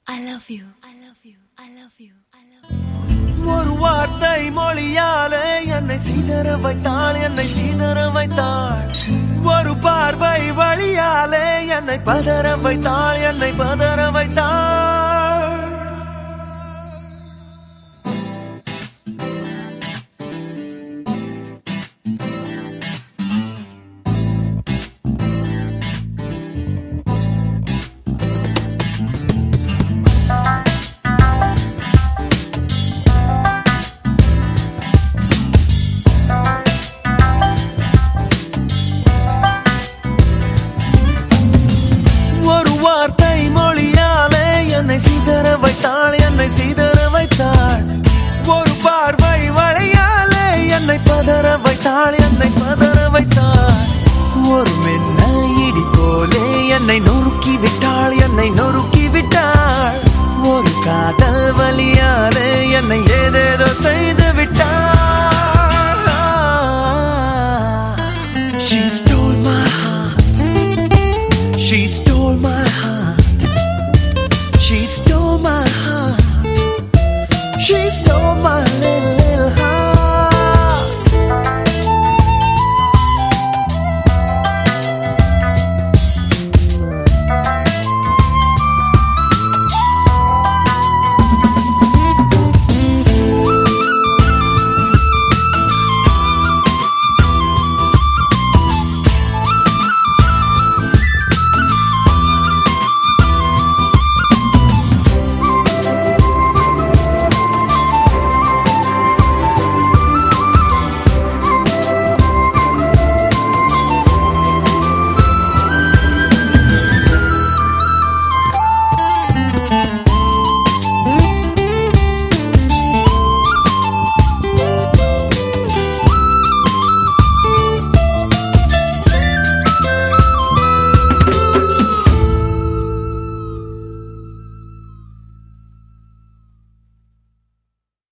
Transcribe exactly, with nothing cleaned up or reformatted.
I love you. I love you. I love you. I love you. ஒரு வார்த்தை மொழியாலே என்னை சீதற வைத்தாள், என்னை சீதற வைத்தாள். ஒரு பார்வை வழியாலே என்னை பதற வைத்தாள், என்னை பதற வைத்தாள். என்னை சீதற வைத்தாள், என்னை சீதற வைத்தாள். ஒரு பார்வை வழியாலே என்னை பதற வைத்தாள், என்னை பதற வைத்தாள். ஒரு மின்னல் இடி போலே என்னை நொறுக்கி விட்டாள், என்னை நொறுக்கி விட்டாள். ஒரு காதல் வலியாலே என்னை ஏதேதோ செய்து